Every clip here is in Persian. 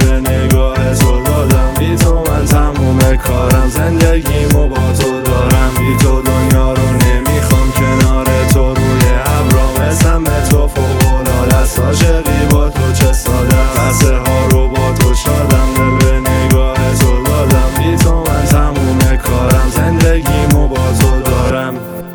به نگاه تو دادم. بی تو من تموم کارم، زندگیمو با تو دارم. بی تو دنیا رو نمیخوام، کنار تو روی ابرام اسم به تو فوق‌العاده است. عاشقی با تو چه ساده، لحظه ها رو با تو شادم، دل به نگاه تو دادم. بی تو من تموم کارم، زندگیمو با تو دارم.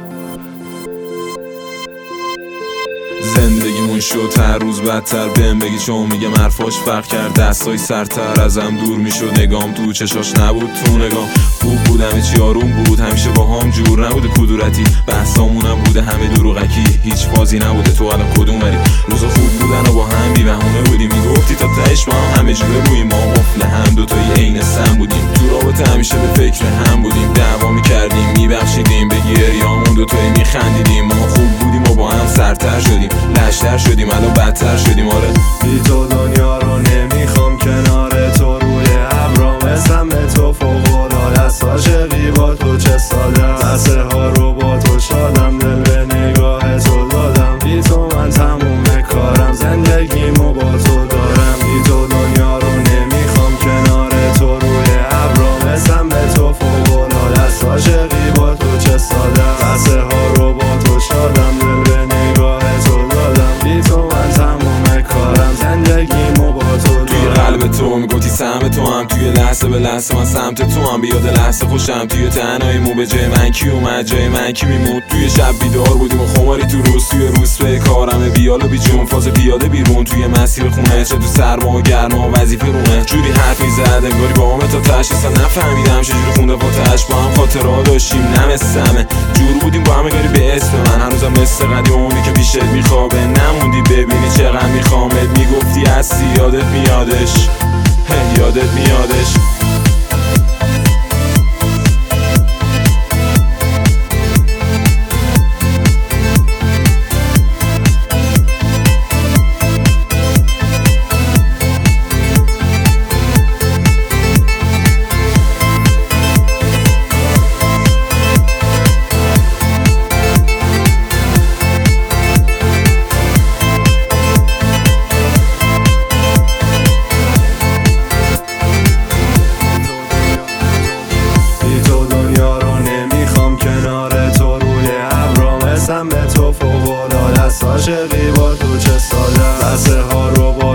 زندگیمون شد هر روز بدتر، بهم بگی چون میگم حرفاش فرق کرد. دستای سرتر ازم دور میشد، نگام تو چشاش نبود، تو نگام خوب بود، همه چی آروم بود، همیشه با هم جور نبوده کدورتی، بحثامونم بوده همه دروغکی، هیچ فازی نبوده. تو الان کدوم ولی روزا خوب بودن و با هم بی بهونه بودیم، میگفتی تا تهش ما همه جوره روی ما قفل هم، دوتایی عین سم بودیم، تو رابطه همیشه به فکر هم بودیم، دعوا میکردیم میبخشیدیم، به گریامون دوتایی میخندیدیم. ما خوب بودیم و با هم سرتر شدیم، لشتر شدیم، الان بدتر شدیم. آره بی تو دنیا رو نمیخوام، کنار تو روی ابرام اسم به تو فوق‌العاده است. عاشقی با تو چه ساده، لحظه ها رو با تو شادم، دل به نگاه تو دادم. بی تو من تموم کارم، زندگیمو با تو دارم. بی تو دنیا رو نمیخوام، کنار تو روی ابرام اسم به تو فوق‌العاده است. عاشقی با تو چه ساده، لحظه ها رو با تو شادم، دل به نگاه تو دادم. بی تو من تموم کارم، زندگیمو با تو دارم. توی قلب تو میگفتی سهم تو هم، توی لحظه به لحظه من سمت تو هم، بیاد لحظه خوشم توی تنهاییمو، به جای من کی اومد جای من کی میمود. توی شب بیدار بودیم و خماری تو روز، توی روز به کارم بیال و بیجون، فاز پیاده بیرون توی مسیر خونه، چه تو سرما و گرما وظیفه رونه. جوری حرف میزد انگاری با همه تا تش، اصلا نفهمیدم چجوری خونده پاتش، با هم خاطرها داشتیم نمستمه، جور بودیم با هم انگاری به اسم من. هنوزم مثل قدیمی که پیشت میخوابه، نموندی ببینی چقدر میخوامت، میگفتی هستی یادت میادش، یادت میادش. اسم به تو فوق‌العاده است. عاشقی با تو چه ساده، لحظه ها رو با